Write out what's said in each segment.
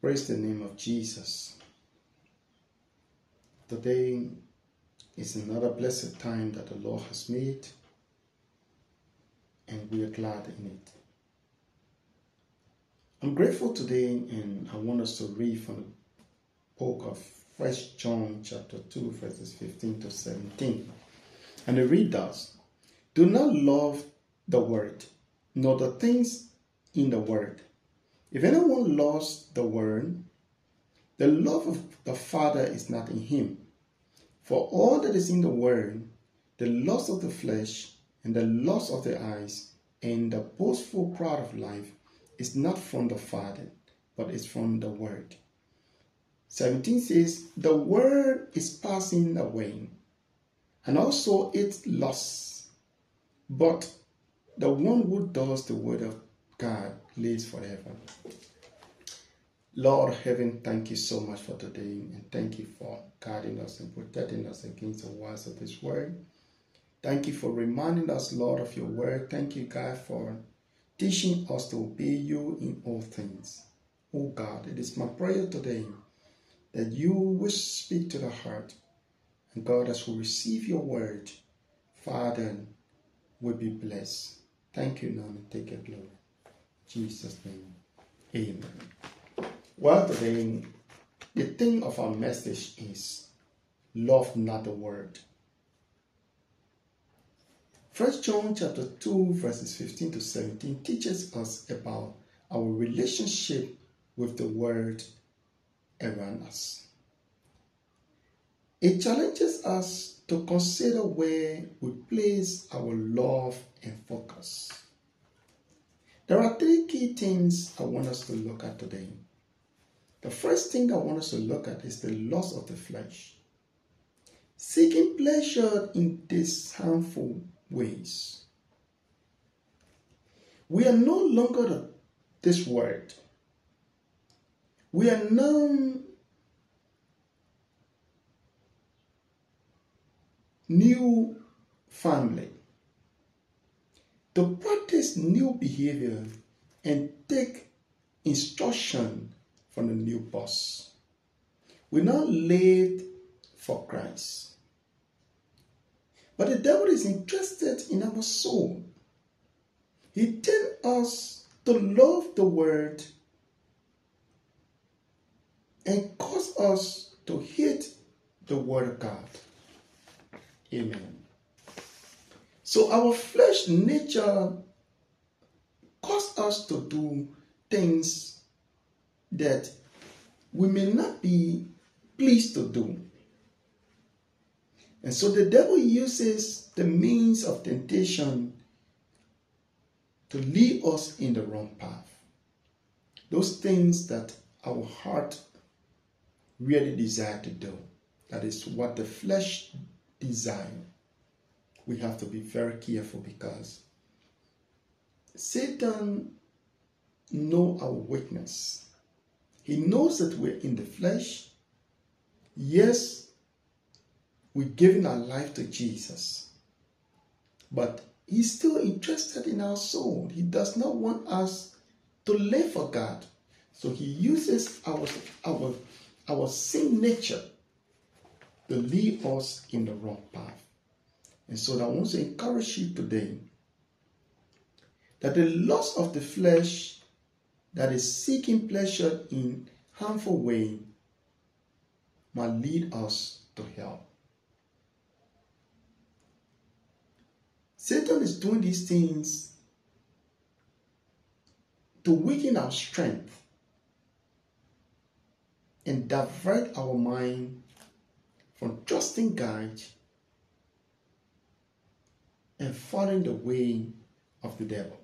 Praise the name of Jesus. Today is another blessed time that the Lord has made, and we are glad in it. I'm grateful today, and I want us to read from the book of 1 John chapter 2, verses 15 to 17. And it reads thus: Do not love the world, nor the things in the world. If anyone loves the world, the love of the Father is not in him. For all that is in the world, the lust of the flesh, and the lust of the eyes, and the boastful pride of life, is not from the Father, but is from the world. 17 says, The world is passing away, and also its lusts. But the one who does the word of God lives forever. Lord of heaven, thank you so much for today, and thank you for guiding us and protecting us against the wiles of this world. Thank you for reminding us, Lord, of your word. Thank you, God, for teaching us to obey you in all things. Oh God, it is my prayer today that you will speak to the heart, and God, as we receive your word, Father, will be blessed. Thank you, now, and take your glory. In Jesus' name, amen. Well, today, the theme of our message is love not the world. 1 John chapter 2, verses 15 to 17 teaches us about our relationship with the world around us. It challenges us to consider where we place our love and focus. There are three key things I want us to look at today. The first thing I want us to look at is the lust of the flesh. Seeking pleasure in these harmful ways. We are no longer this world. We are now new family. To practice new behavior and take instruction from the new boss. We now live for Christ. But the devil is interested in our soul. He tempts us to love the world and cause us to hate the word of God. Amen. So our flesh nature causes us to do things that we may not be pleased to do. And so the devil uses the means of temptation to lead us in the wrong path. Those things that our heart really desire to do. That is what the flesh desires. We have to be very careful because Satan knows our weakness. He knows that we're in the flesh. Yes, we're giving our life to Jesus. But he's still interested in our soul. He does not want us to live for God. So he uses our sin nature to lead us in the wrong path. And so I want to encourage you today that the lust of the flesh that is seeking pleasure in harmful way might lead us to hell. Satan is doing these things to weaken our strength and divert our mind from trusting God and following the way of the devil.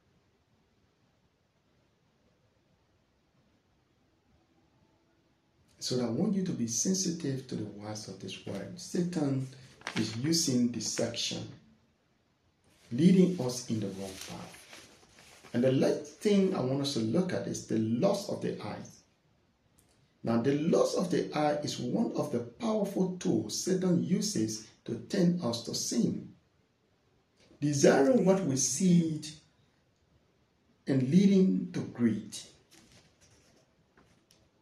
So I want you to be sensitive to the words of this word. Satan is using deception, leading us in the wrong path. And the last thing I want us to look at is the lust of the eyes. Now, the lust of the eye is one of the powerful tools Satan uses to tempt us to sin. Desiring what we see and leading to greed.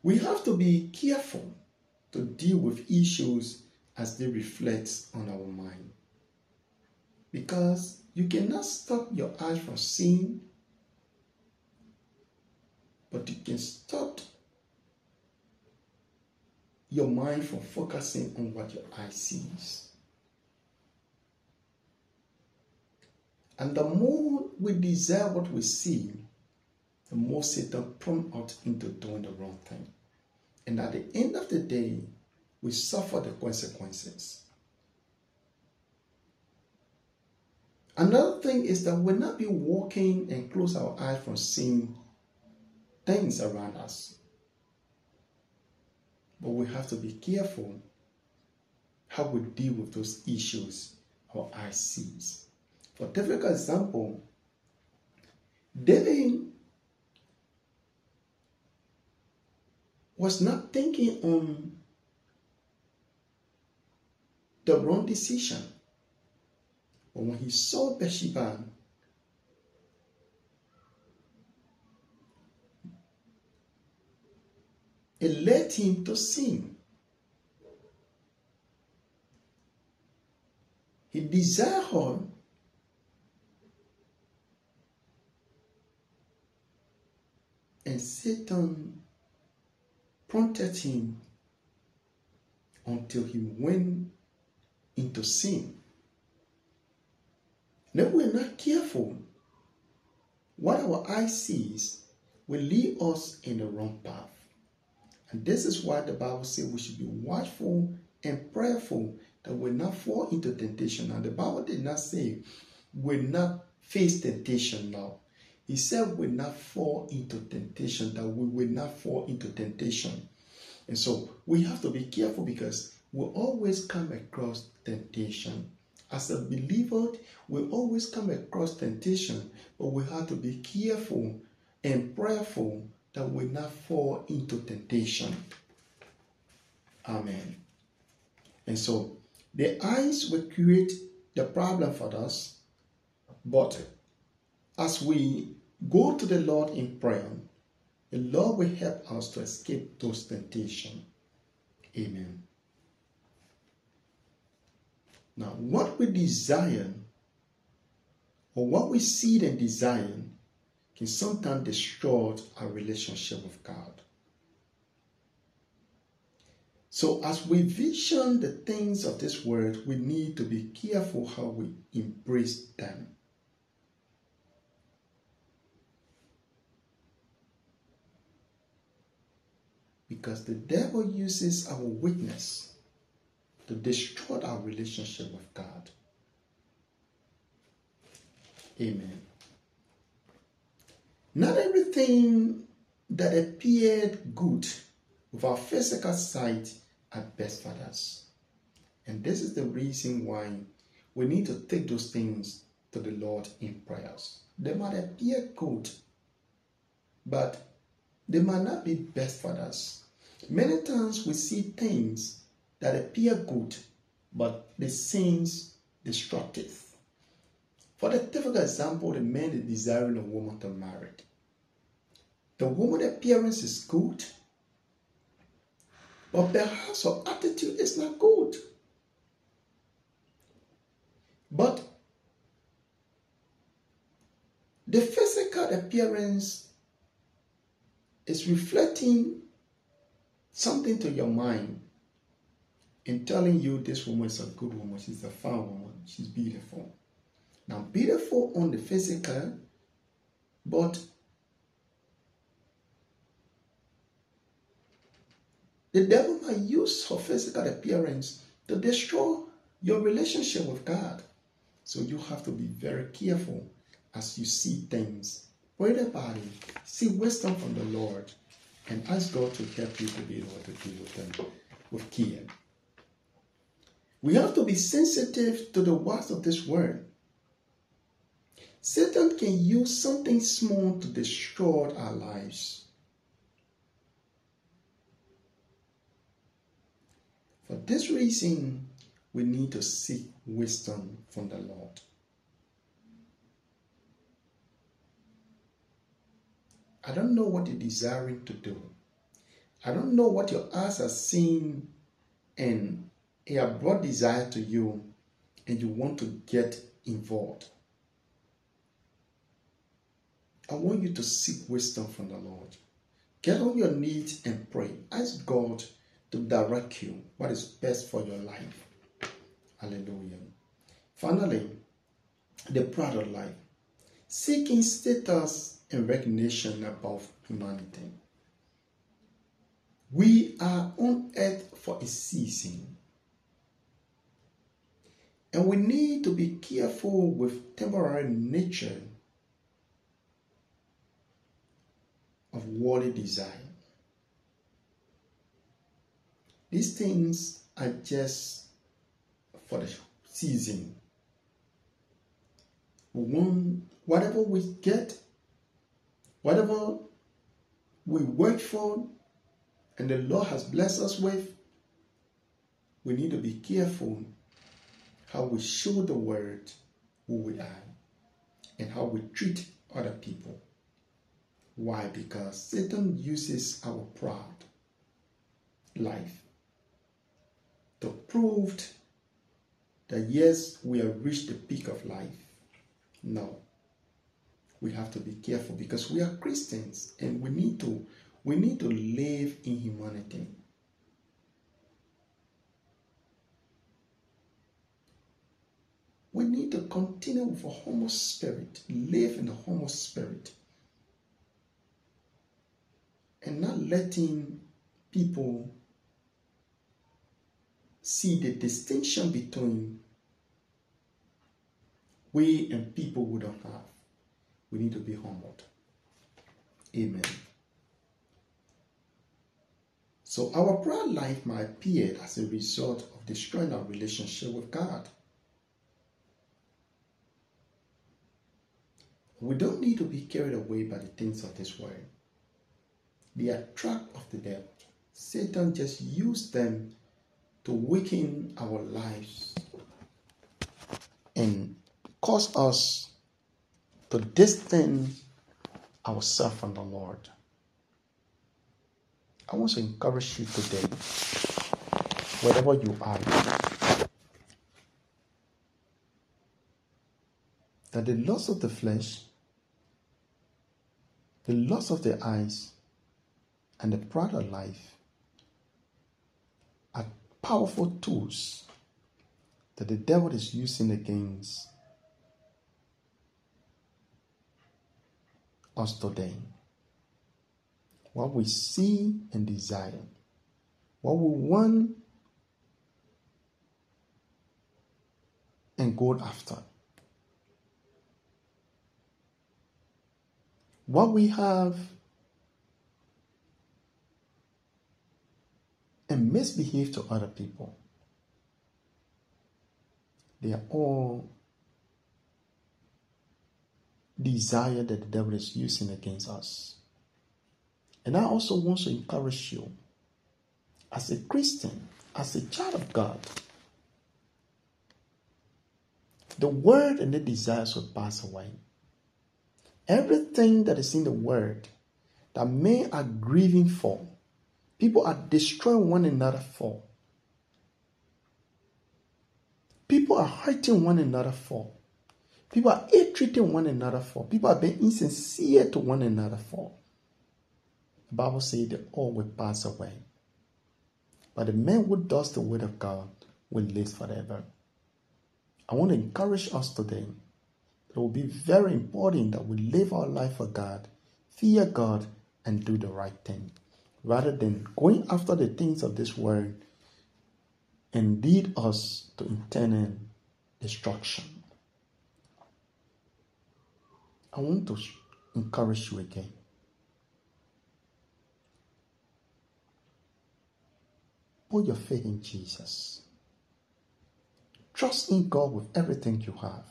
We have to be careful to deal with issues as they reflect on our mind. Because you cannot stop your eyes from seeing, but you can stop your mind from focusing on what your eye sees. And the more we desire what we see, the more Satan prompts us into doing the wrong thing. And at the end of the day, we suffer the consequences. Another thing is that we'll not be walking and close our eyes from seeing things around us. But we have to be careful how we deal with those issues our eye sees. For typical example, David was not thinking on the wrong decision. But when he saw Bathsheba, it led him to sin. He desired her, and Satan prompted him until he went into sin. If we're not careful, what our eye sees will lead us in the wrong path. And this is why the Bible says we should be watchful and prayerful that we not fall into temptation. And the Bible did not say we not face temptation now. He said we not fall into temptation, that we will not fall into temptation. And so we have to be careful because we always come across temptation. As a believer, we always come across temptation, but we have to be careful and prayerful that we not fall into temptation. Amen. And so the eyes will create the problem for us, but as we go to the Lord in prayer, the Lord will help us to escape those temptations. Amen. Now, what we desire or what we see and desire can sometimes destroy our relationship with God. So as we vision the things of this world, we need to be careful how we embrace them. Because the devil uses our weakness to destroy our relationship with God. Amen. Not everything that appeared good with our physical sight are best for us. And this is the reason why we need to take those things to the Lord in prayers. They might appear good, but they might not be best for us. Many times we see things that appear good, but they seem destructive. For the typical example, the man is desiring a woman to marry. The woman's appearance is good, but perhaps her attitude is not good. But the physical appearance is reflecting something to your mind and telling you this woman is a good woman, she's a fine woman, she's beautiful. Now, beautiful on the physical, but the devil might use her physical appearance to destroy your relationship with God. So you have to be very careful as you see things. Pray about it, seek wisdom from the Lord, and ask God to help you to be able to deal with them with care. We have to be sensitive to the words of this word. Satan can use something small to destroy our lives. For this reason, we need to seek wisdom from the Lord. I don't know what you're desiring to do. I don't know what your eyes are seeing and it has brought desire to you and you want to get involved. I want you to seek wisdom from the Lord. Get on your knees and pray. Ask God to direct you what is best for your life. Hallelujah. Finally, the pride of life. Seeking status and recognition above humanity. We are on earth for a season. And we need to be careful with temporary nature of worldly desire. These things are just for the season. We want whatever we get, whatever we work for, and the Lord has blessed us with, we need to be careful how we show the world who we are and how we treat other people. Why? Because Satan uses our proud life to prove that yes, we have reached the peak of life. No. We have to be careful because we are Christians and we need to live in humanity. We need to continue with a humble spirit, live in a humble spirit, and not letting people see the distinction between we and people who don't have. We need to be humbled. Amen. So our prayer life might appear as a result of destroying our relationship with God. We don't need to be carried away by the things of this world. They are trap of the devil. Satan just used them to weaken our lives and cause us to distance ourselves from the Lord. I want to encourage you today, wherever you are, that the lust of the flesh, the lust of the eyes, and the pride of life are powerful tools that the devil is using against us today. What we see and desire, what we want and go after, what we have and misbehave to other people. They are all desire that the devil is using against us. And I also want to encourage you, as a Christian, as a child of God, the word and the desires will pass away. Everything that is in the word that men are grieving for, people are destroying one another for, people are hurting one another for, people are ill-treating one another for, people are being insincere to one another for. The Bible says that all will pass away. But the man who does the word of God will live forever. I want to encourage us today. It will be very important that we live our life for God, fear God, and do the right thing, rather than going after the things of this world and lead us to eternal destruction. I want to encourage you again. Put your faith in Jesus. Trust in God with everything you have.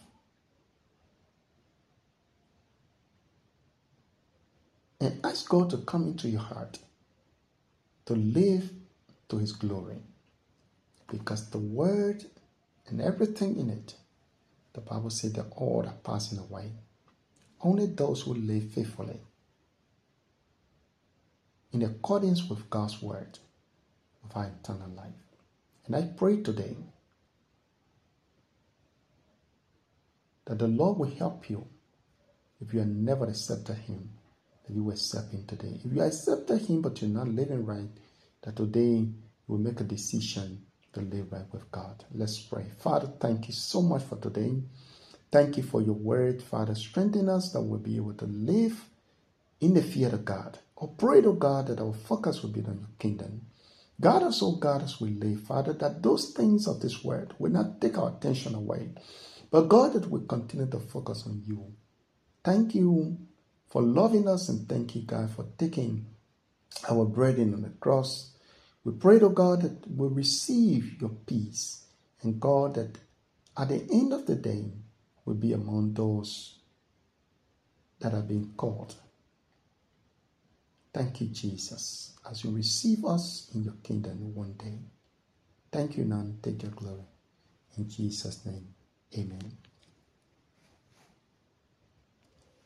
And ask God to come into your heart to live to His glory. Because the word and everything in it, the Bible says that all are passing away. Only those who live faithfully in accordance with God's word of our eternal life. And I pray today that the Lord will help you. If you have never accepted him, that you will accept him today. If you accepted him but you're not living right, that today you will make a decision to live right with God. Let's pray. Father, thank you so much for today. Thank you for your word. Father, strengthen us that we'll be able to live in the fear of God. I pray to God that our focus will be on your kingdom. Guide us, oh God, as we live, Father, that those things of this world will not take our attention away. But God, that we continue to focus on you. Thank you for loving us, and thank you, God, for taking our burden on the cross. We pray to God that we'll receive your peace, and God, that at the end of the day, we'll be among those that have been called. Thank you, Jesus, as you receive us in your kingdom one day. Thank you now, and take your glory. In Jesus' name, amen.